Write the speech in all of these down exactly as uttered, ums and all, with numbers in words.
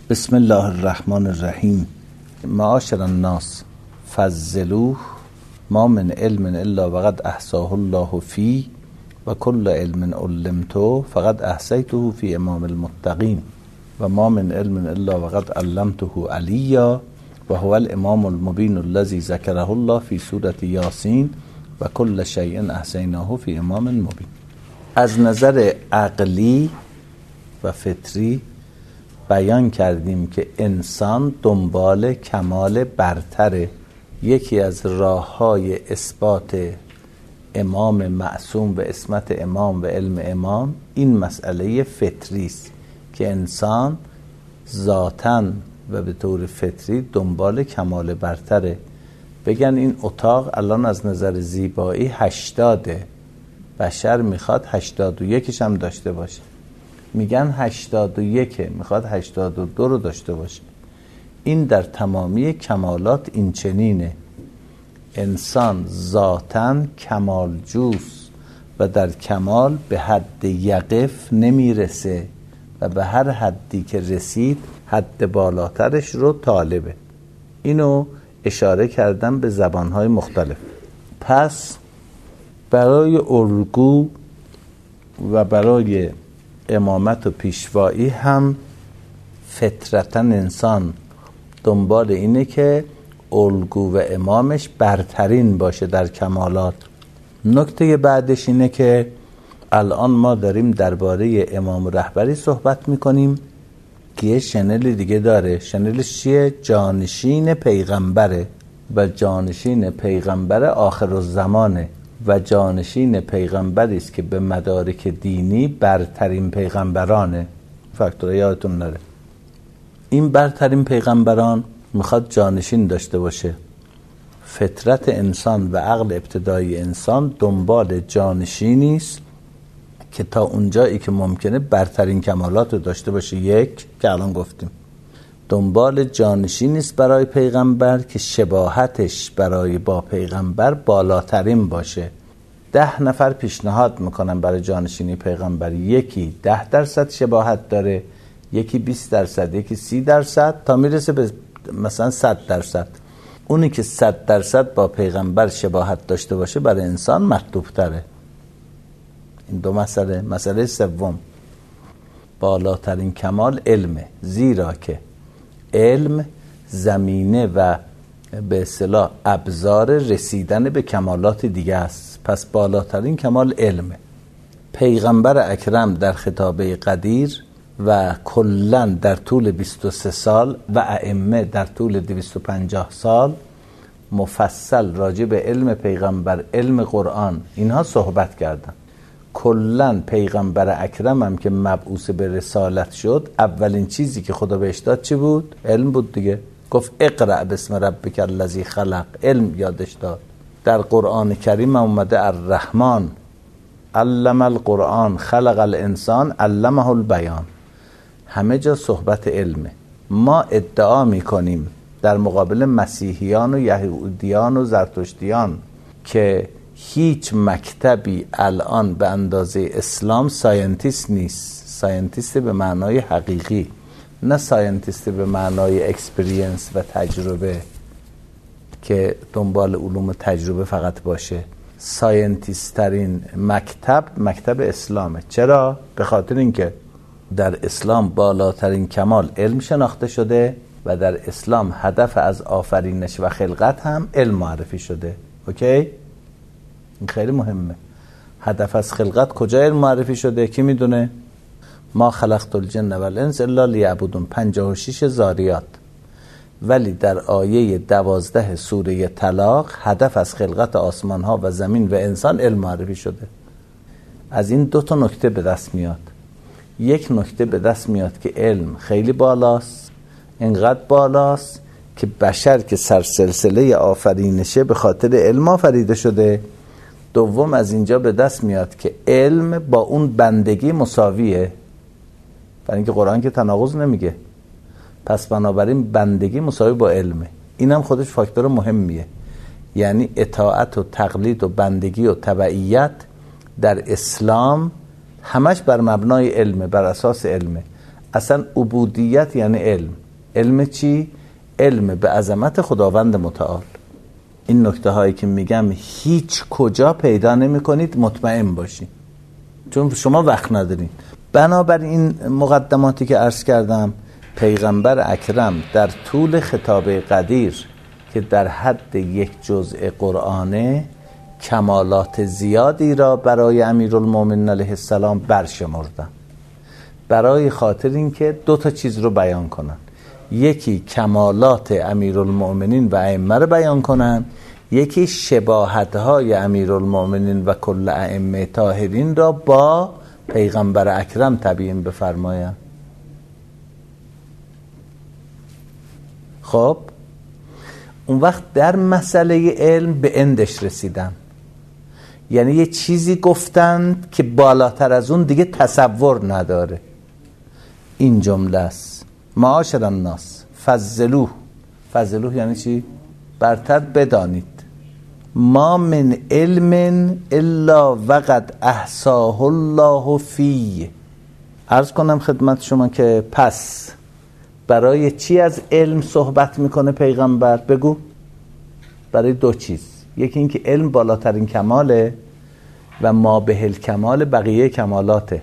بسم الله الرحمن الرحیم. معاشر الناس فضلوه ما من علم الا وقد احصاه الله فی و کل علم علمته فقد احصیته فی امام المتقین و ما من علم الا وقد علمته علیا و هو الامام المبین الذی ذکره الله فی سورة یاسین و کل شیء احصیناه فی امام مبین. از نظر عقلی و فطری بیان کردیم که انسان دنبال کمال برتره. یکی از راه‌های اثبات امام معصوم و عصمت امام و علم امام این مسئله فطری است که انسان ذاتاً و به طور فطری دنبال کمال برتره. بگن این اتاق الان از نظر زیبایی هشتاده، بشر میخواد هشتاد و یکش هم داشته باشه. میگن هشتاد و یکه، میخواد هشتاد و دو رو داشته باشه. این در تمامی کمالات این چنینه. انسان ذاتاً کمال جوست و در کمال به حد یقف نمیرسه و به هر حدی که رسید حد بالاترش رو طالبه. اینو اشاره کردم به زبانهای مختلف. پس برای الگو و برای امامت و پیشوایی هم فطرتاً انسان دنبال اینه که الگو و امامش برترین باشه در کمالات. نکته بعدش اینه که الان ما داریم درباره امام رهبری صحبت میکنیم که یه شنل دیگه داره. شنلش چیه؟ جانشین پیغمبره و جانشین پیغمبر آخر الزمانه و جانشین پیغمبری است که به مدارک دینی برترین پیغمبرانه. فاکتور یادتون نره. این برترین پیغمبران میخواد جانشین داشته باشه. فطرت انسان و عقل ابتدایی انسان دنبال جانشینی است که تا اونجایی که ممکنه برترین کمالات رو داشته باشه. یک که الان گفتیم دنبال جانشینی است برای پیغمبر که شباهتش برای با پیغمبر بالاترین باشه. ده نفر پیشنهاد میکنن برای جانشینی پیغمبر، یکی ده درصد شباهت داره، یکی بیست درصد، یکی سی درصد، تا میرسه به مثلا صد درصد. اونی که صد درصد با پیغمبر شباهت داشته باشه برای انسان مطلوب تره. این دو مسئله. مسئله سوم بالاترین کمال علمه، زیرا که علم زمینه و به اصطلاح ابزار رسیدن به کمالات دیگه است. پس بالاترین کمال علمه. پیغمبر اکرم در خطابه قدیر و کلن در طول بیست و سه سال و ائمه در طول دویست و پنجاه سال مفصل راجع به علم پیغمبر، علم قرآن اینها صحبت کردن. کلن پیغمبر اکرم هم که مبعوث به رسالت شد اولین چیزی که خدا بهش داد چی بود؟ علم بود دیگه. گفت اقرأ باسم ربک الذی خلق، علم یادش داد. در قرآن کریم اومده الرحمن علم القرآن خلق الانسان علمه البیان. همه جا صحبت علمه. ما ادعا میکنیم در مقابل مسیحیان و یهودیان و زرتشتیان که هیچ مکتبی الان به اندازه اسلام ساینتیست نیست. ساینتیست به معنای حقیقی، نه ساینتیست به معنای اکسپریانس و تجربه که دنبال علوم تجربه فقط باشه. ساینتیست ترین مکتب مکتب اسلامه. چرا؟ به خاطر اینکه در اسلام بالاترین کمال علم شناخته شده و در اسلام هدف از آفرینش و خلقت هم علم معرفی شده. اوکی؟ این خیلی مهمه. هدف از خلقت کجا علم معرفی شده؟ کی میدونه؟ ما خلقت الجن و الانس الا لیعبدون، پنجاه و شش زاریات. ولی در آیه دوازده سوره طلاق هدف از خلقت آسمان ها و زمین و انسان علم معرفی شده. از این دو تا نکته به دست میاد. یک نکته به دست میاد که علم خیلی بالاست، اینقدر بالاست که بشر که سرسلسله آفرینشه به خاطر علم آفریده شده. دوم از اینجا به دست میاد که علم با اون بندگی مساویه، برای اینکه قرآن که تناقض نمیگه. پس بنابراین بندگی مساوی با علمه. اینم خودش فاکتور مهمیه. یعنی اطاعت و تقلید و بندگی و تبعیت در اسلام همش بر مبنای علمه، بر اساس علمه. اصلا عبودیت یعنی علم. علم چی؟ علم به عظمت خداوند متعال. این نکته هایی که میگم هیچ کجا پیدا نمی کنید، مطمئن باشید، چون شما وقت ندارین. بنابراین این مقدماتی که عرض کردم، پیغمبر اکرم در طول خطاب قدیر که در حد یک جزء قرآنه کمالات زیادی را برای امیرالمومنین علیه السلام برشمردن، برای خاطر اینکه دو تا چیز رو بیان کنن. یکی کمالات امیرالمومنین و ائمه رو بیان کنن، یکی شباهت‌های امیرالمومنین و کل ائمه طاهرین را با پیغمبر اکرم تبیین بفرمایند. خب اون وقت در مسئله علم به اندش رسیدن، یعنی یه چیزی گفتند که بالاتر از اون دیگه تصور نداره. این جمله است: معاشر الناس فضلوه. فضلوه یعنی چی؟ برتر بدانید. ما من علم الا وقد احصاه الله فی. عرض کنم خدمت شما که پس برای چی از علم صحبت میکنه پیغمبر؟ بگو. برای دو چیز. یکی این که علم بالاترین کماله و ما به الکمال بقیه کمالاته.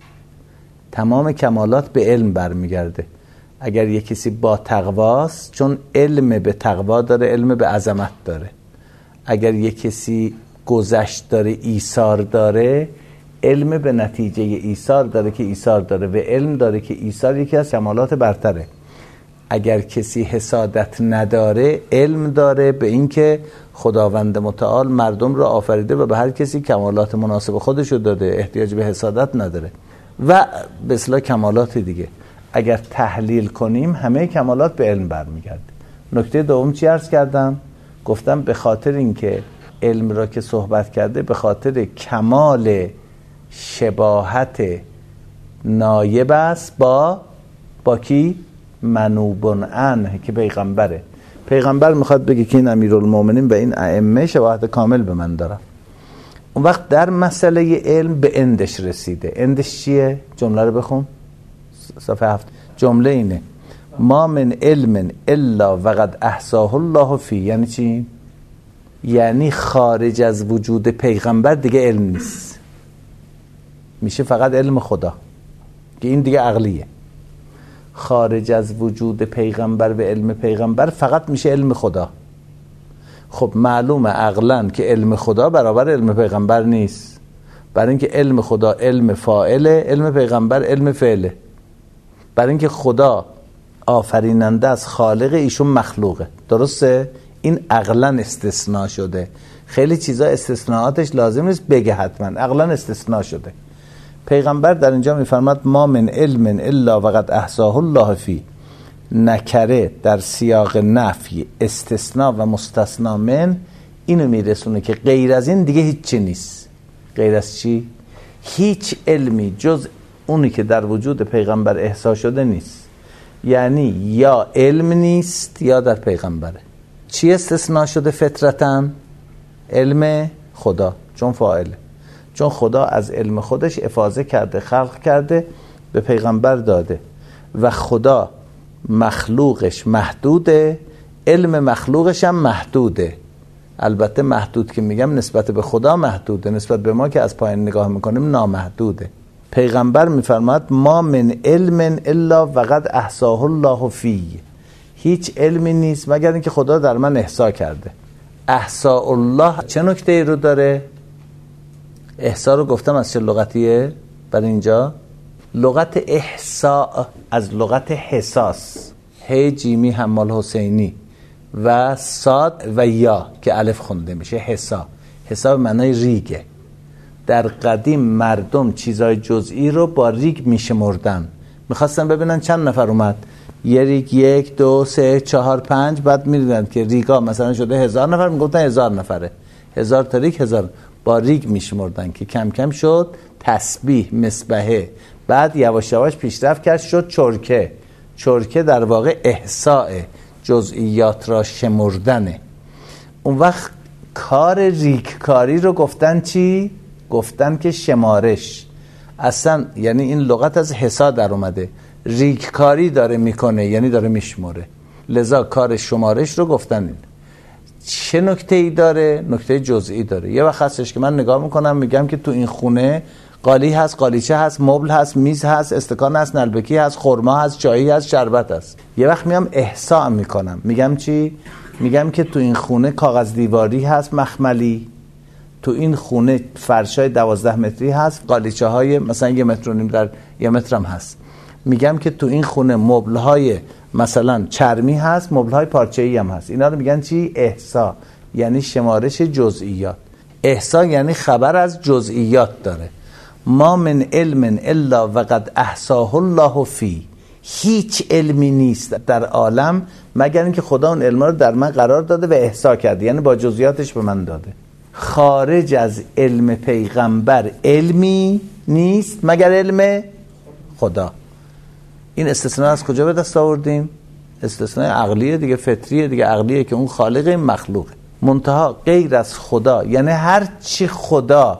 تمام کمالات به علم برمیگرده. اگر یک کسی با تقواست، چون علم به تقوا داره، علم به عظمت داره. اگر یک کسی گذشت داره، ایثار داره، علم به نتیجه ایثار داره که ایثار داره و علم داره که ایثار یکی از کمالات برتره. اگر کسی حسادت نداره، علم داره به این که خداوند متعال مردم رو آفریده و به هر کسی کمالات مناسب خودش رو داده، احتیاج به حسادت نداره و به اصطلاح کمالات دیگه. اگر تحلیل کنیم همه کمالات به علم برمیگرده. نکته دوم چی عرض کردم؟ گفتم به خاطر اینکه علم را که صحبت کرده، به خاطر کمال شباهت نایب است با با کی؟ منوبن عنه که پیغمبره. پیغمبر میخواد بگه که این امیرالمومنین و این ائمه شباهت کامل به من دارن. اون وقت در مسئله علم به اندش رسیده. اندش چیه؟ جمله رو بخون صفحه هفت. جمله اینه: ما من علم الا وقد احصاه الله فی. یعنی چی؟ یعنی خارج از وجود پیغمبر دیگه علم نیست، میشه فقط علم خدا که این دیگه عقلیه. خارج از وجود پیغمبر و علم پیغمبر فقط میشه علم خدا. خب معلومه عقلاً که علم خدا برابر علم پیغمبر نیست، برای اینکه علم خدا علم فاعله، علم پیغمبر علم فعله. برای اینکه خدا آفریننده از خالق، ایشون مخلوقه. درسته؟ این عقلاً استثناء شده. خیلی چیزا استثناءاتش لازم نیست بگه حتما، عقلاً استثناء شده. پیغمبر در اینجا میفرماد ما من علم الا وقد احصاه الله فی. نکره در سیاق نفی، استثناء و مستثنا من اینو میرسونه که غیر از این دیگه هیچ چی نیست. غیر از چی؟ هیچ علمی جز اونی که در وجود پیغمبر احصا شده نیست. یعنی یا علم نیست یا در پیغمبره. چی استثناء شده فطرتاً؟ علم خدا، چون فاعله. چون خدا از علم خودش افاضه کرده، خلق کرده، به پیغمبر داده و خدا مخلوقش محدوده، علم مخلوقش هم محدوده. البته محدود که میگم نسبت به خدا محدوده، نسبت به ما که از پایین نگاه میکنیم نامحدوده. پیغمبر میفرماد ما من علم الا وقد احصاه الله فی. هیچ علمی نیست مگر اینکه خدا در من احصا کرده. احصاء الله چه نکته رو داره؟ احصا رو گفتم از چه لغتیه؟ برای اینجا لغت احصاء از لغت حساس، ه جیمی حمال حسینی و صاد و یا که الف خونده میشه حسا. حسا به معنای ریگه. در قدیم مردم چیزای جزئی رو با ریگ میشمردن. میخواستن ببینن چند نفر اومد، یه ریگ یک دو سه چهار پنج، بعد میدیدن که ریگا مثلا شده هزار نفر، میگفتن هزار نفره، هزار تا ریگ هزار، با ریگ میشمردن که کم کم شد تسبیح مسبحه. بعد یواش یواش پیشرفت کرد شد چرکه. چرکه در واقع احصاء جزئیات را شمردنه. اون وقت کار ریگ کاری رو گفتن چی؟ گفتن که شمارش. اصلا یعنی این لغت از حسا در اومده. ریگکاری داره میکنه، یعنی داره میشموره. لذا کار شمارش رو گفتن این. چه نکته ای داره؟ نکته جزئی داره. یه وقت هستش که من نگاه میکنم میگم که تو این خونه قالی هست، قالیچه هست، مبل هست، میز هست، استکان هست، نلبکی هست، خرما هست، چایی هست، شربت هست. یه وقت میام احصا میکنم، میگم چی؟ میگم که تو این خونه کاغذ دیواری هست مخملی، تو این خونه فرشای دوازده متری هست، قالیچه های مثلا یه متر و نیم در یه متر هم هست. میگم که تو این خونه مبل های مثلا چرمی هست، مبل های پارچه‌ای هم هست. اینا رو میگن چی؟ احصا، یعنی شمارش جزئیات. احصا یعنی خبر از جزئیات داره. ما من علم الا وقد احصاه الله فی، هیچ علمی نیست در عالم مگر اینکه خدا اون علم رو در من قرار داده و احصا کرده، یعنی با جزئیاتش به من داده. خارج از علم پیغمبر علمی نیست مگر علم خدا. این استثناء از کجا به دست آوردیم؟ استثناء عقلیه دیگه، فطریه دیگه. عقلیه که اون خالق این مخلوق، منتها غیر از خدا، یعنی هر چی خدا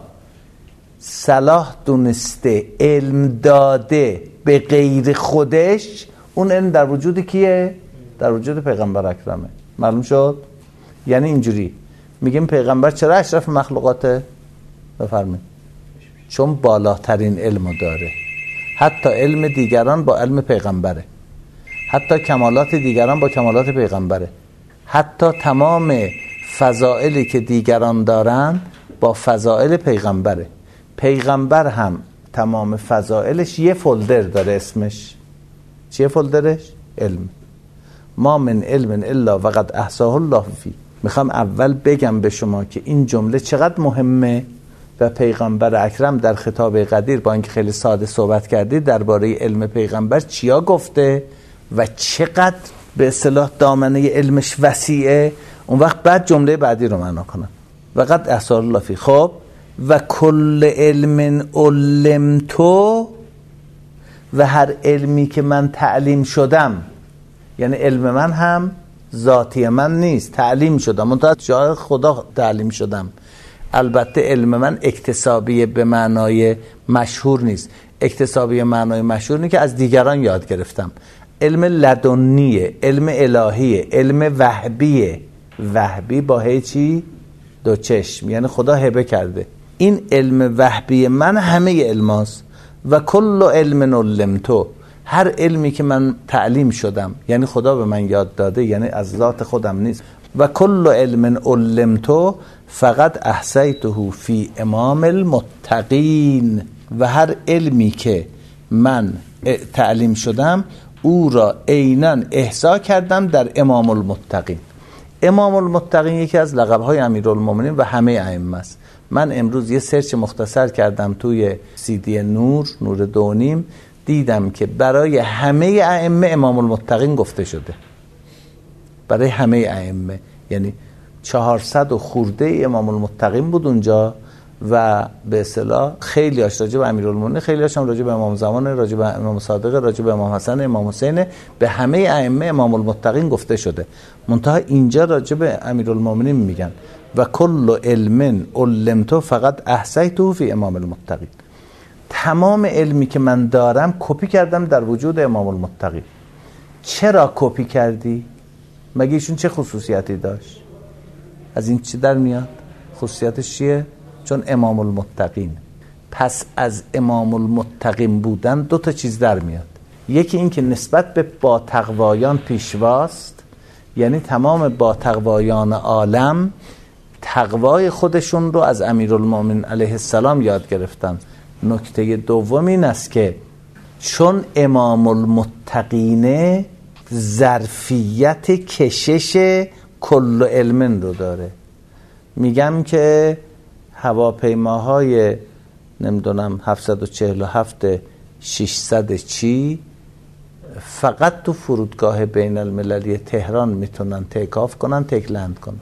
صلاح دونسته علم داده به غیر خودش، اون علم در وجود کیه؟ در وجود پیغمبر اکرمه. معلوم شد؟ یعنی اینجوری میگیم پیغمبر چرا اشرف مخلوقاته؟ بفرمایید. چون بالاترین علمو داره. حتی علم دیگران با علم پیغمبره، حتی کمالات دیگران با کمالات پیغمبره، حتی تمام فضائلی که دیگران دارن با فضائل پیغمبره. پیغمبر هم تمام فضائلش یه فولدر داره، اسمش چیه فولدرش؟ علم. ما من علم الا وقد احصاه الله فی. میخوام اول بگم به شما که این جمله چقدر مهمه و پیغمبر اکرم در خطاب قدیر با اینکه خیلی ساده صحبت کردید درباره علم پیغمبر چیا گفته و چقدر به اصطلاح دامنه علمش وسیعه. اون وقت بعد جمله بعدی رو معنا کنم. وقد احصاه الله فی. خب و کل علم علمتو، و هر علمی که من تعلیم شدم، یعنی علم من هم ذاتی من نیست، تعلیم شدم، منتها جای خدا تعلیم شدم. البته علم من اکتسابی به معنای مشهور نیست. اکتسابی معنای مشهور نیست که از دیگران یاد گرفتم. علم لدنیه، علم الهیه، علم وهبیه. وهبی با هی چی؟ دو چشم، یعنی خدا هبه کرده. این علم وهبی من همه علماست. و کل علم علمتو، هر علمی که من تعلیم شدم یعنی خدا به من یاد داده، یعنی از ذات خودم نیست. و کل علم علمتو فقط احصیته فی امام المتقین، و هر علمی که من تعلیم شدم او را عیناً احصا کردم در امام المتقین. امام المتقین یکی از لقب‌های امیرالمومنین و همه ائمه است. من امروز یه سرچ مختصر کردم توی سی دی نور، نور دونیم، دیدم که برای همه ائمه امام المتقین گفته شده. برای همه ائمه، یعنی چهارصد و خورده امام المتقین بود اونجا، و به اصطلاح خیلی هاش راجع به امیرالمومنین، خیلی هاش هم راجع به امام زمان، راجع به امام صادق، راجع به امام حسن، امام حسین، به همه ائمه امام المتقین گفته شده. منتها اینجا راجع به امیرالمومنین میگن و کل علم علمتو فقط احصیته فی امام المتقین. تمام علمی که من دارم کپی کردم در وجود امام المتقین. چرا کپی کردی؟ مگه ایشون چه خصوصیتی داشت؟ از این چی در میاد؟ خصوصیتش چیه؟ چون امام المتقین. پس از امام المتقین بودن دو تا چیز در میاد. یکی این که نسبت به با تقوایان پیشواست، یعنی تمام با تقوایان عالم تقوای خودشون رو از امیرالمومنین علیه السلام یاد گرفتن. نکته دوم این است که چون امام المتقین ظرفیت کشش کل علم رو داره. میگم که هواپیماهای نمیدونم هفتصد و چهل و هفت ششصد چی فقط تو فرودگاه بین المللی تهران میتونن تیک آف کنن، تیک لند کنن.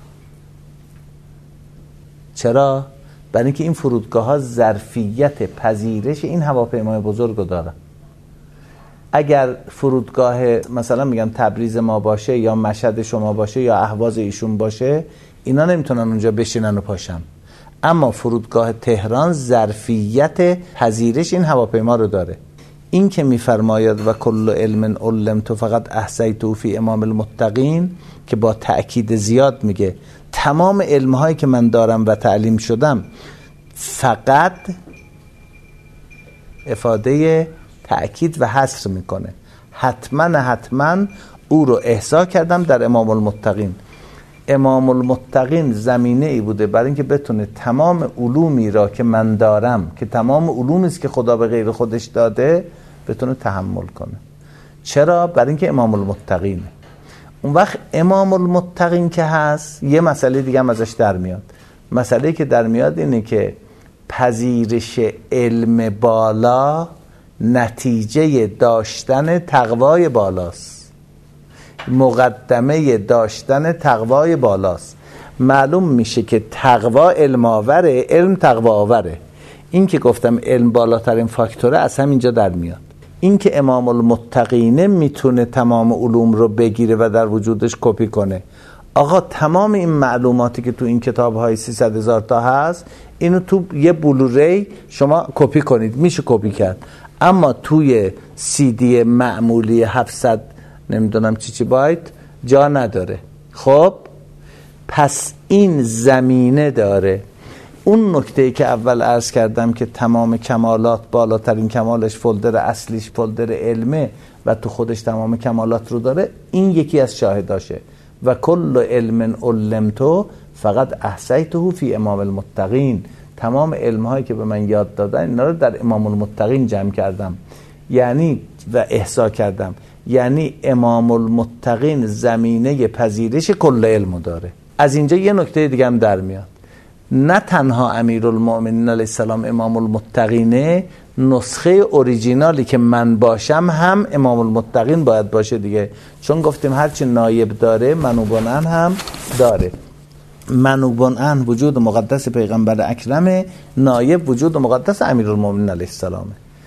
چرا؟ برای اینکه این فرودگاه ها ظرفیت پذیرش این هواپیمای بزرگ رو دارن. اگر فرودگاه مثلا میگم تبریز ما باشه یا مشهد شما باشه یا اهواز ایشون باشه، اینا نمیتونن اونجا بشینن و پاشن. اما فرودگاه تهران ظرفیت پذیرش این هواپیما رو داره. این که میفرماید و کل علم علمت فقط احصیته فی امام المتقین که با تأکید زیاد میگه تمام علمهایی که من دارم و تعلیم شدم فقط افاده تأکید و حصر میکنه، حتما حتما او رو احصا کردم در امام المتقین. امام المتقین زمینه ای بوده برای اینکه بتونه تمام علومی را که من دارم که تمام علومی است که خدا به غیر خودش داده بتونه تحمل کنه. چرا؟ برای اینکه امام المتقینه. اون وقت امام المتقین که هست یه مسئله دیگه هم ازش در میاد. مسئله که در میاد اینه که پذیرش علم بالا نتیجه داشتن تقوای بالاست، مقدمه داشتن تقوای بالاست. معلوم میشه که تقوا علم آوره، علم تقوا آوره. این که گفتم علم بالاترین فاکتوره از همینجا در میاد. این که امام المتقینه میتونه تمام علوم رو بگیره و در وجودش کپی کنه. آقا تمام این معلوماتی که تو این کتاب های سیصد هزار تا هست اینو تو یه بلوری شما کپی کنید، میشه کپی کرد، اما توی سی دی معمولی هفتصد نمیدونم چی چی بایت جا نداره. خب پس این زمینه داره. اون نکته‌ای که اول عرض کردم که تمام کمالات بالاترین کمالش فولدر اصلیش فولدر علمه و تو خودش تمام کمالات رو داره، این یکی از شاهداشه. و کل علم علمتو فقط احصیته فی امام المتقین. تمام علم‌هایی که به من یاد دادن اینا رو در امام المتقین جمع کردم، یعنی و احصا کردم. یعنی امام المتقین زمینه پذیرش کل علمو داره. از اینجا یه نکته دیگه هم در میاد، نه تنها امیرالمؤمنین علیه السلام امام المتقینه، نسخه اوریجینالی که من باشم هم امام المتقین باید باشه دیگه، چون گفتیم هرچی نایب داره منوبان هم داره. منوبان ان وجود مقدس پیغمبر اکرمه، نایب وجود مقدس امیرالمؤمنین علیه السلامه.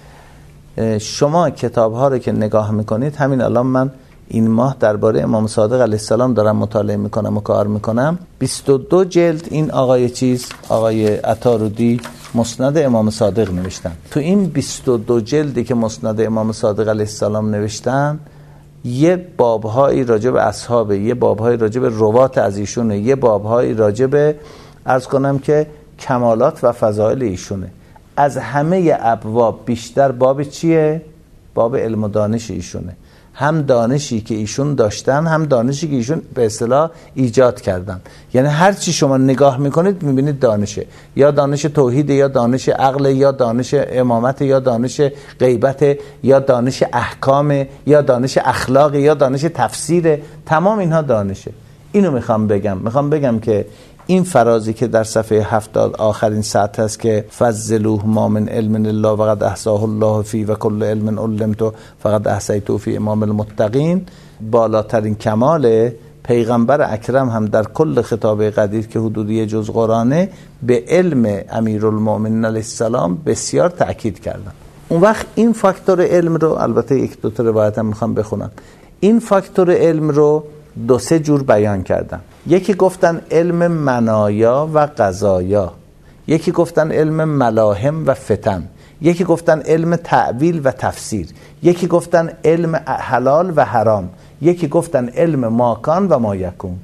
شما کتاب ها رو که نگاه میکنید، همین الان من این ماه درباره امام صادق علیه السلام دارم مطالعه میکنم و کار میکنم. بیست و دو جلد این آقای چیز آقای عطارودی مسند امام صادق نوشتن. تو این بیست و دو جلدی که مسند امام صادق علیه السلام نوشتن، یه بابهایی راجع به اصحابه، یه بابهایی راجع به روات از ایشونه، یه بابهایی راجع به عرض کنم که کمالات و فضائل ایشونه. از همه ابواب بیشتر باب چیه؟ باب علم و دانش ایشونه. هم دانشی که ایشون داشتن، هم دانشی که ایشون به اصطلاح ایجاد کردن. یعنی هر چی شما نگاه میکنید میبینید دانشه، یا دانش توحید، یا دانش عقل، یا دانش امامت، یا دانش غیبت، یا دانش احکام، یا دانش اخلاق، یا دانش تفسیر. تمام اینها دانشه. اینو میخوام بگم میخوام بگم که این فرازی که در صفحه هفتاد آخرین سطر هست که فضلوه ما من علم الله وقد احصاه الله فی و کل علم علمتو فقد احصیته فی امام المتقین، بالاترین کمال پیغمبر اکرم هم در کل خطاب قدیر که حدودی جز قرآنه به علم امیرالمؤمنین علیه السلام بسیار تأکید کردن. اون وقت این فاکتور علم رو، البته یک دو تا روایت هم میخوام بخونم، این فاکتور علم رو دو سه جور بیان کردن. یکی گفتن علم منایا و قضایا، یکی گفتن علم ملاهم و فتن، یکی گفتن علم تعویل و تفسیر، یکی گفتن علم حلال و حرام، یکی گفتن علم ماکان و مایکون.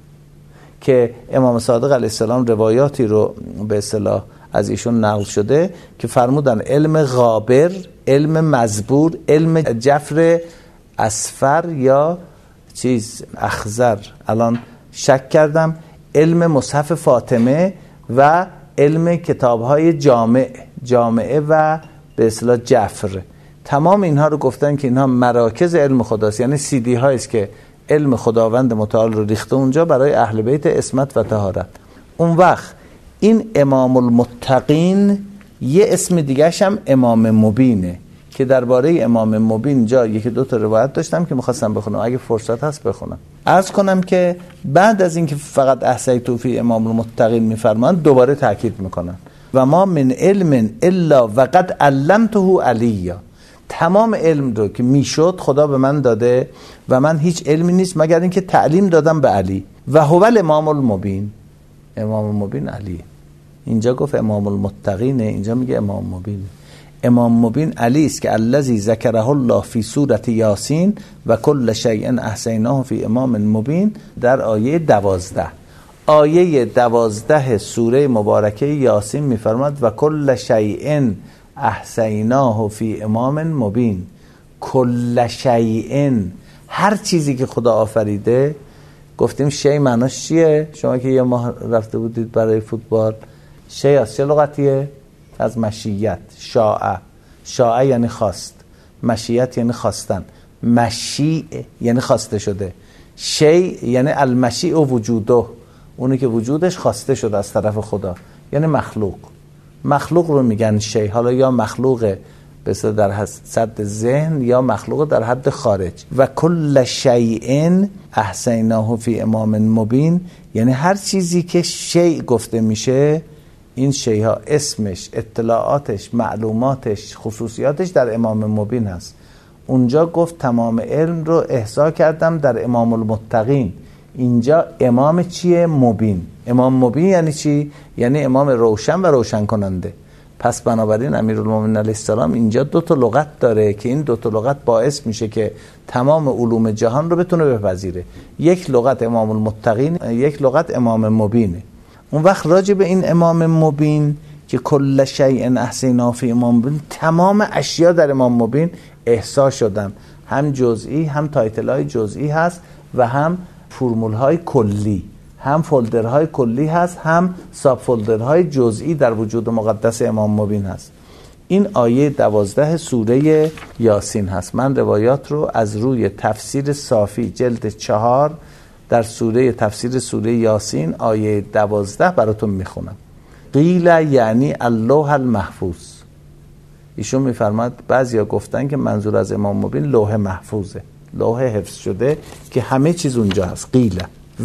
که امام صادق علیه السلام روایاتی رو به اصطلاح از ایشون نقل شده که فرمودن علم غابر، علم مزبور، علم جفر اصفر یا چیز اخضر، الان شک کردم، علم مصحف فاطمه و علم کتاب‌های جامع جامعه و به اصطلاح جفر. تمام اینها رو گفتن که اینها مراکز علم خداست، یعنی سی دی هایی است که علم خداوند متعال رو ریخته اونجا برای اهل بیت عصمت و طهارت. اون وقت این امام المتقین یه اسم دیگه‌ش هم امام مبینه که درباره امام مبین جا یکی دو تا روایت داشتم که می‌خواستم بخونم، اگه فرصت هست بخونم. عرض کنم که بعد از اینکه فقط احصیته فی امام المتقین می‌فرمان، دوباره تاکید می‌کنن و ما من علم الا وقد علمته علیا. تمام علم رو که میشد خدا به من داده و من هیچ علمی نیست مگر اینکه تعلیم دادم به علی و هو الامام المبین. امام المبین علی. اینجا گفت امام المتقینه، اینجا میگه امام مبین. امام مبین علی است که الذی ذکره الله فی سورة یاسین و کل شیء احصیناه فی امام مبین، در آیه دوازده. آیه دوازده سوره مبارکه یاسین میفرماد و کل شیء احصیناه فی امام مبین. کل شیء، هر چیزی که خدا آفریده. گفتیم شیء معناش چیه؟ شما که یه ماه رفته بودید برای فوتبال، شیء از چه لغتیه؟ از مشیت. شاء، شاء یعنی خواست، مشیت یعنی خواستن، مشیع یعنی خواسته شده، شیء یعنی المشیع و وجوده، اونی که وجودش خواسته شده از طرف خدا، یعنی مخلوق. مخلوق رو میگن شیء. حالا یا مخلوق بسیار در حد ذهن یا مخلوق در حد خارج. و کل شیء احصیناه فی امام مبین، یعنی هر چیزی که شیء گفته میشه، این شیء ها اسمش، اطلاعاتش، معلوماتش، خصوصیاتش در امام مبین هست. اونجا گفت تمام علم رو احصا کردم در امام المتقین. اینجا امام چیه؟ مبین. امام مبین یعنی چی؟ یعنی امام روشن و روشن کننده. پس بنابراین امیرالمومنین علیه السلام اینجا دو تا لغت داره که این دو تا لغت باعث میشه که تمام علوم جهان رو بتونه بپذیره. یک لغت امام المتقین، یک لغت امام مبینه. اون وقت راجع به این امام مبین که کل شیء احصیناه فی امام مبین، تمام اشیا در امام مبین احصا شدن، هم جزئی هم تایتل‌های جزئی هست و هم فرمول‌های کلی، هم فولدرهای کلی هست، هم ساب فولدرهای جزئی در وجود مقدس امام مبین هست. این آیه دوازده سوره یاسین هست. من روایات رو از روی تفسیر صافی جلد چهار در سوره تفسیر سوره یاسین آیه دوازده براتون میخونم. قیل یعنی اللوح المحفوظ. ایشون میفرماد بعضیا گفتن که منظور از امام مبین لوح محفوظه، لوح حفظ شده که همه چیز اونجا هست. قیل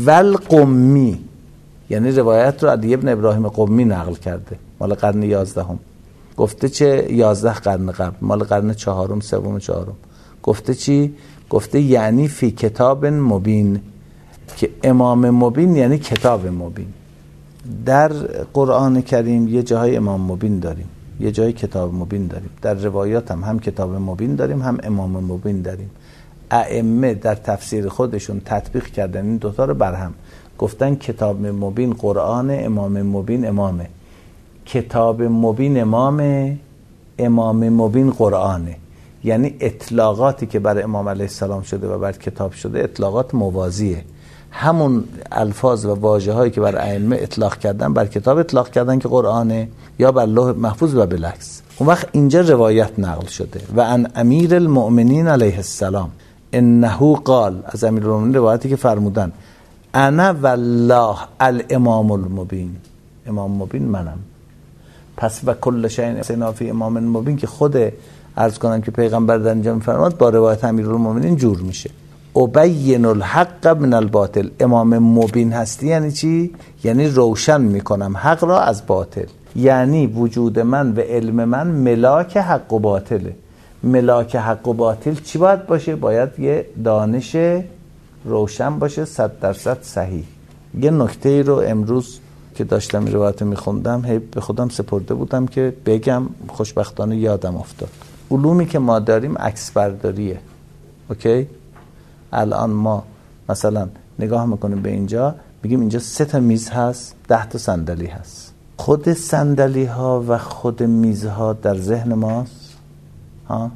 والقمی، یعنی روایت رو علی ابن ابراهیم قمی نقل کرده، مال قرن یازدهم. گفته چه؟ یازده قرن قبل، مال قرن چهارم، سوم چهارم. گفته چی؟ گفته یعنی فی کتاب مبین، که امام مبین یعنی کتاب مبین. در قرآن کریم یه جای امام مبین داریم، یه جای کتاب مبین داریم. در روایات هم هم کتاب مبین داریم، هم امام مبین داریم. ائمه در تفسیر خودشون تطبیق کردن این دوتا رو برهم. گفتن کتاب مبین قرآن، امام مبین امامه. کتاب مبین امامه، امام مبین قرآنه. یعنی اطلاقاتی که برای امام علیه السلام شده و بر کتاب شده اطلاقات موازیه. همون الفاظ و واژه هایی که بر ائمه اطلاق کردن بر کتاب اطلاق کردن که قرآنه، یا بر لوح محفوظ و بالعکس. اون وقت اینجا روایت نقل شده و ان امیر المؤمنین علیه السلام انه قال، از امیرالمؤمنین روایتی که فرمودن انا والله الامام المبین، امام مبین منم. پس و کل شیء احصیناه فی امام مبین که خود عرض کنم که پیغمبر در اینجا میفرماد با روایت امیرالمؤمنین جور میشه. ابین الحق من الباطل، امام مبین هستی یعنی چی؟ یعنی روشن میکنم حق را از باطل. یعنی وجود من و علم من ملاک حق و باطله. ملاک حق و باطل چی باید باشه؟ باید یه دانش روشن باشه، صد درصد صحیح. یه نکته رو امروز که داشتم این روایت میخوندم هی به خودم سپرده بودم که بگم، خوشبختانه یادم افتاد. علومی که ما داریم عکس برداریه. اوکی؟ الان ما مثلا نگاه میکنیم به اینجا، میگیم اینجا سه تا میز هست، ده تا صندلی هست. خود صندلی ها و خود میزها در ذهن ماست؟ ها؟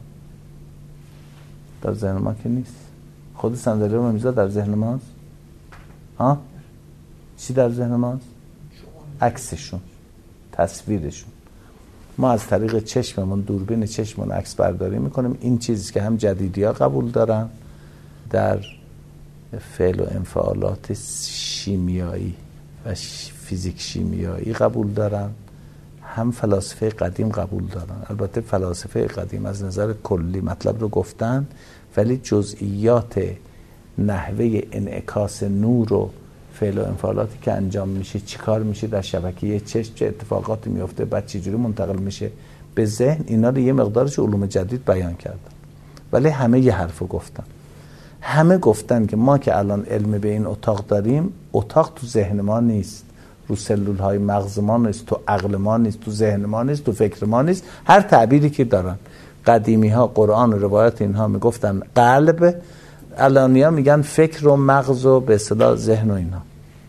در ذهن ما که نیست. خود صندلی ها و میزها در ذهن ماست؟ ها؟ چی در ذهن ماست؟ عکسشون، تصویرشون. ما از طریق چشممون، دوربین چشممون عکس برداری میکنیم. این چیزی که هم جدیدی ها قبول دارن در فعل و انفعالات شیمیایی و فیزیک شیمیایی قبول دارن، هم فلاسفه قدیم قبول دارن. البته فلاسفه قدیم از نظر کلی مطلب رو گفتن، ولی جزئیات نحوه انعکاس نور و فعل و انفعالاتی که انجام میشه، چی کار میشه در شبکه چشم، چه اتفاقاتی میفته، بعد چه جوری منتقل میشه به ذهن، اینا رو یه مقدارش علوم جدید بیان کردن. ولی همه یه حرفو گفتن. همه گفتن که ما که الان علم به این اتاق داریم، اتاق تو ذهن ما نیست، رو سلول های مغز ما نیست، تو عقل ما نیست، تو ذهن ما نیست، تو فکر ما نیست. هر تعبیری که دارن قدیمی ها، قرآن و روایت اینها میگفتن قلب، الانیا میگن فکر و مغز و به اصطلاح ذهن و اینها.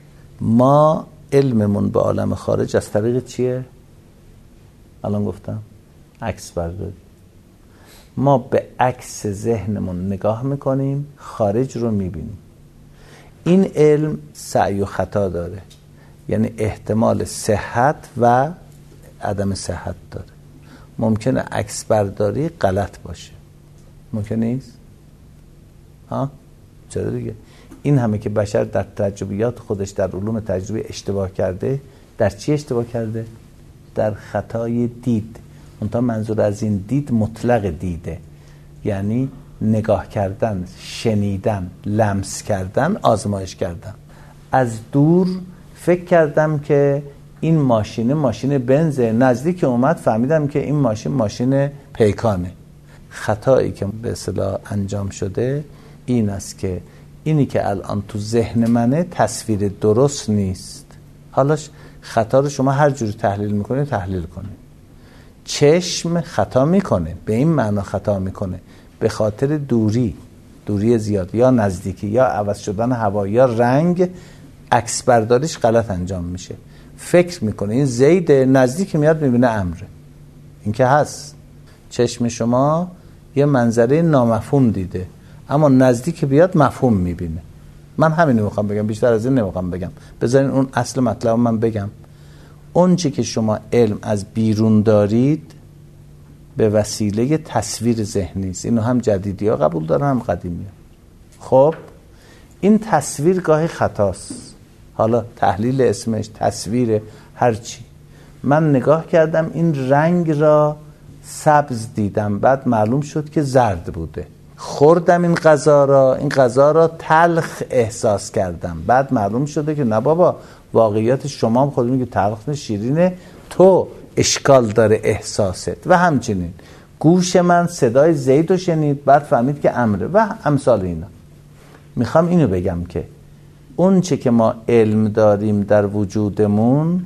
ما علممون به عالم خارج از طریق چیه؟ الان گفتم عکس برداری. ما به عکس ذهنمون نگاه میکنیم، خارج رو میبینیم. این علم سعی و خطا داره، یعنی احتمال صحت و عدم صحت داره. ممکنه عکس برداری غلط باشه، ممکن نیست؟ ها؟ چرا دیگه؟ این همه که بشر در تجربیات خودش در علوم تجربی اشتباه کرده، در چی اشتباه کرده؟ در خطای دید. منتها منظور از این دید مطلق دیده، یعنی نگاه کردن، شنیدن، لمس کردن، آزمایش کردن. از دور فکر کردم که این ماشین ماشین بنزه، نزدیک اومد فهمیدم که این ماشین ماشین پیکانه. خطایی که به اصطلاح انجام شده این است که اینی که الان تو ذهن منه تصویر درست نیست. حالاش خطا رو شما هر جوری تحلیل میکنید تحلیل کنید. چشم خطا میکنه، به این معنا خطا میکنه به خاطر دوری، دوری زیاد یا نزدیکی یا عوض شدن هوا یا رنگ، عکس برداریش غلط انجام میشه. فکر میکنه این زید، نزدیک میاد میبینه امره. این که هست. چشم شما یه منظره نامفهوم دیده، اما نزدیک بیاد مفهوم میبینه. من همینو میخوام بگم، بیشتر از این نمیخوام بگم. بذارین اون اصل مطلب من بگم. اون چی که شما علم از بیرون دارید به وسیله تصویر ذهنی است. اینو هم جدیدی ها قبول دارن هم قدیمی ها. خب این تصویر گاهی خطاست. حالا تحلیل اسمش، تصویر، هرچی. من نگاه کردم این رنگ را سبز دیدم، بعد معلوم شد که زرد بوده. خوردم این غذا را، این غذا را تلخ احساس کردم، بعد معلوم شده که نه بابا، واقعیت شما خود میگه تلخ شیرینه، تو اشکال داره احساست. و همچنین گوش من صدای زید رو شنید، بعد فهمید که امره و امثال اینا. میخوام اینو بگم که اون چه که ما علم داریم در وجودمون،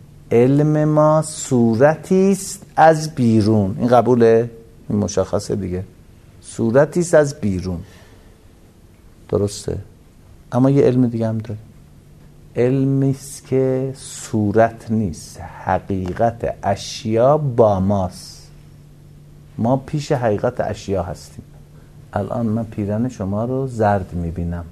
علم ما صورتی است از بیرون. این قبوله؟ این مشخصه دیگه. صورتی است از بیرون، درسته؟ اما یه علم دیگه هم داریم، علمی است که صورت نیست، حقیقت اشیا با ماست. ما پیش حقیقت اشیا هستیم. الان من پیرن شما رو زرد میبینم،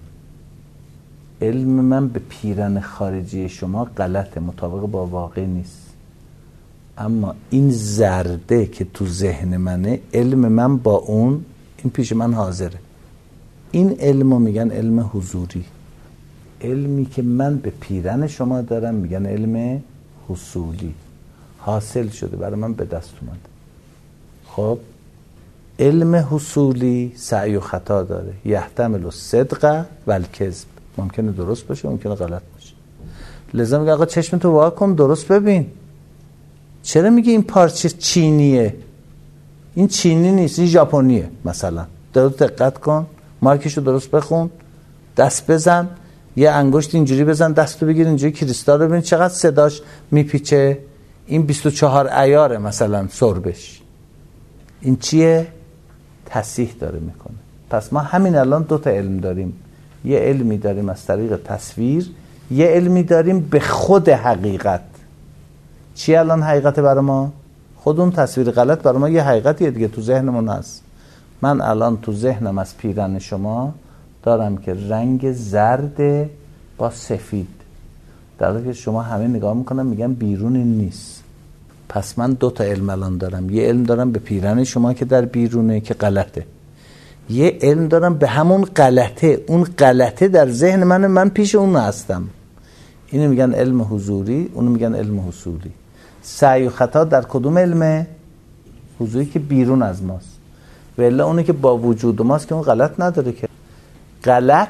علم من به پیرن خارجی شما غلطه، مطابق با واقع نیست. اما این زرده که تو ذهن منه، علم من با اون، این پیش من حاضره. این علمو میگن علم حضوری. علمی که من به پیرن شما دارم میگن علم حصولی. حاصل شده برای من، به دست اومده. خب علم حصولی سعی و خطا داره، یحتمل الصدق و الکذب. ممکنه درست باشه، ممکنه غلط باشه. لذا میگه آقا چشمتو وا کن درست ببین. چرا میگه این پارچه چینیه؟ این چینی نیست، این ژاپنیه مثلا. درست دقت کن، مارکشو درست بخون، دست بزن، یه انگشت اینجوری بزن، دستو بگیر اینجوری، کریستال رو ببین چقدر صداش میپیچه. این بیست و چهار عیاره مثلا سربش. این چیه؟ تصحیح داره میکنه. پس ما همین الان دو تا علم داریم. یه علمی داریم از طریق تصویر، یه علمی داریم به خود حقیقت. چی الان حقیقت برای ما؟ خود اون تصویر غلط برای ما یه حقیقتیه دیگه، تو ذهنمون هست. من الان تو ذهنم از پیرن شما دارم که رنگ زرد با سفید، در حالی که شما همه نگاه میکنم میگم بیرون نیست. پس من دو تا علم الان دارم. یه علم دارم به پیرن شما که در بیرونه که غلطه، یه علم دارم به همون غلطه، اون غلطه در ذهن من، من پیش اون هستم. اینو میگن علم حضوری، اونو میگن علم حصولی. سعی و خطا در کدوم علمه؟ حضوری که بیرون از ماست. و الا اونی که با وجود ماست که اون غلط نداره. که غلط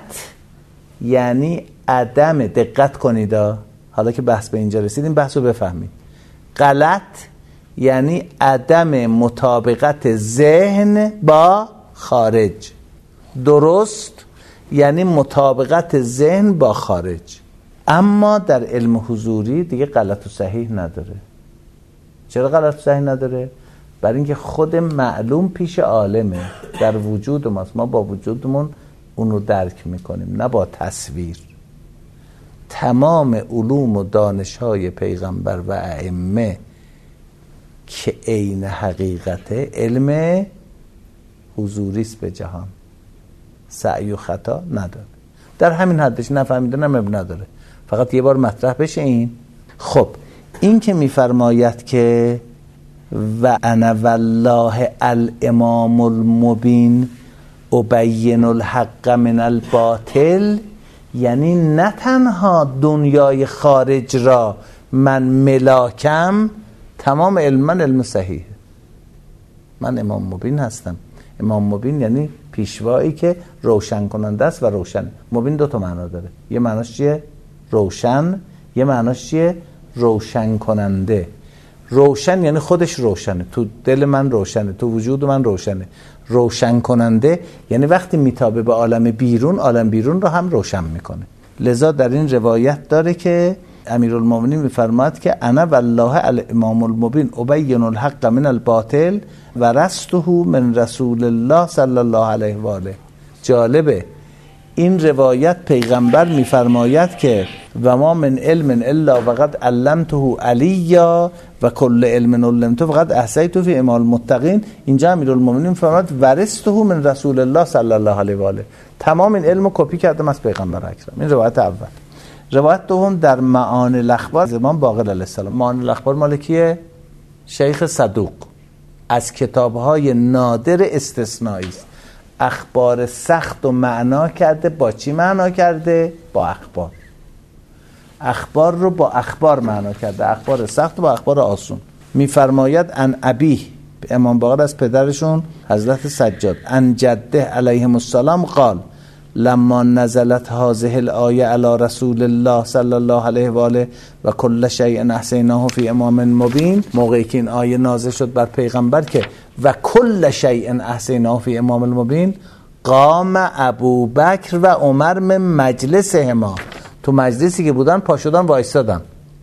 یعنی عدم، دقت کنید حالا که بحث به اینجا رسیدیم بحث رو بفهمید. غلط یعنی عدم مطابقت ذهن با خارج. درست یعنی مطابقت ذهن با خارج. اما در علم حضوری دیگه غلط و صحیح نداره. چرا غلط و صحیح نداره؟ برای اینکه خود معلوم پیش عالمه، در وجود ماست، ما با وجودمون اونو درک میکنیم، نه با تصویر. تمام علوم و دانش‌های پیغمبر و ائمه که عین حقیقت علم حضوریست به جهان، سعی و خطا نداره. در همین حدش نفهمیدن هم اب نداره، فقط یه بار مطرح بشه این. خب این که میفرماید که و انا والله الامام المبین ابین الحق من الباطل، یعنی نه تنها دنیای خارج را من ملاکم، تمام علم من علم صحیحه. من امام مبین هستم. امام مبین یعنی پیشوایی که روشن کننده است و روشن. مبین دو تا معنا داره، یه معناش چیه؟ روشن. یه معناش چیه؟ روشن کننده. روشن یعنی خودش روشنه، تو دل من روشنه، تو وجود من روشنه. روشن کننده یعنی وقتی میتابه به عالم بیرون، عالم بیرون رو هم روشن میکنه. لذا در این روایت داره که امیرالمومنین میفرماد که انا والله الامام المبین ابین الحق من الباطل و رسته من رسول الله صلی الله علیه و آله. جالبه این روایت پیغمبر میفرماید که و ما من علم الا وقد علمته علیا و کل علم علمته فقد احصیته فی امام المتقین. اینجا امیرالمومنین میفرماید ورثته من رسول الله صلی الله علیه و آله. تمام این علمو کپی کردم از پیغمبر اکرم. این روایت اول. روایت دوم در معانی الاخبار از امام باقر علیه السلام. معانی الاخبار مال کیه؟ شیخ صدوق. از کتاب‌های نادر استثنایی است. اخبار سخت و معنا کرده. با چی معنا کرده؟ با اخبار. اخبار رو با اخبار معنا کرده، اخبار سخت و با اخبار آسون. میفرماید ان ابی، امام باقر از پدرشون حضرت سجاد، ان جده علیهم السلام قال لما نزلت هذه الآیه علی رسول الله صلی الله علیه و آله و کل شیء احصیناه فی امام مبین. موقعی که این آیه نازل شد بر پیغمبر که و کل شیء احصیناه فی امام المبین، قام ابوبکر و عمر من مجلسهما، تو مجلسی که بودن پا شدن وایسادن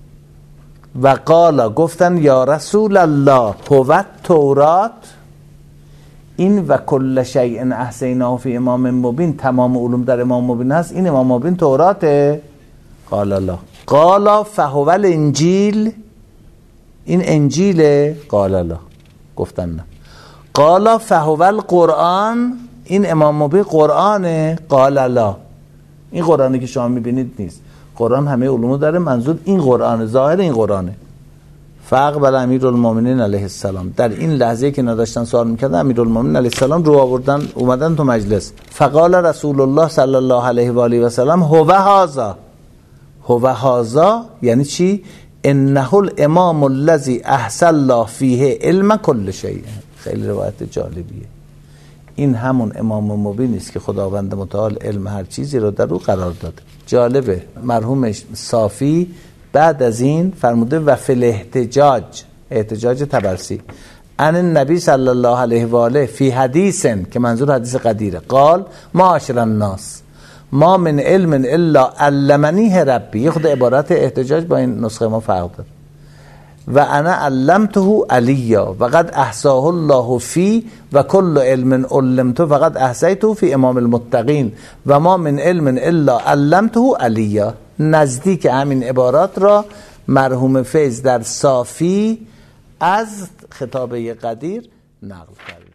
و قالا گفتن یا رسول الله هو تورات، این و کل شیء احصیناه فی امام مبین، تمام علوم در امام مبین هست، این امام مبین توراته؟ قال لا. قالا فهو الانجیل، این انجیله؟ قال لا. گفتن نه. قالا فهو القرآن، این امام مبین قرآنه؟ قال لا. این قرآنی که شما میبینید نیست، قرآن همه علومو داره، منظور این قرآن، ظاهر این قرآنه. فاقبل امیرالمومنین علیه السلام، در این لحظه که نداشتن سوال میکردن، امیرالمومنین علیه السلام رو آوردن اومدن تو مجلس. فقال رسول الله صلی الله علیه و آله و سلم هو هذا. هو هذا یعنی چی؟ انه الامام الذی احصى الله فیه علم کل شیء. خیلی روایت جالبیه. این همون امام مبین است که خداوند متعال علم هر چیزی رو در او قرار داده. جالبه مرحوم صافی بعد از این فرموده و فی الاحتجاج، احتجاج طبرسی، ان النبی صلی الله علیه و آله فی حدیثن، که منظور حدیث قدیره، قال معاشر الناس ما من علم الا علمنیه ربی. یه خود عبارت احتجاج با این نسخه ما فرق داره. و انا علمته علیا و قد احصاه الله فی و کل علم علمته فقد احصیته فی امام المتقین و ما من علم الا علمته علیا. نزدیک همین عبارات را مرحوم فیض در صافی از خطابه قدیر نقل کرد.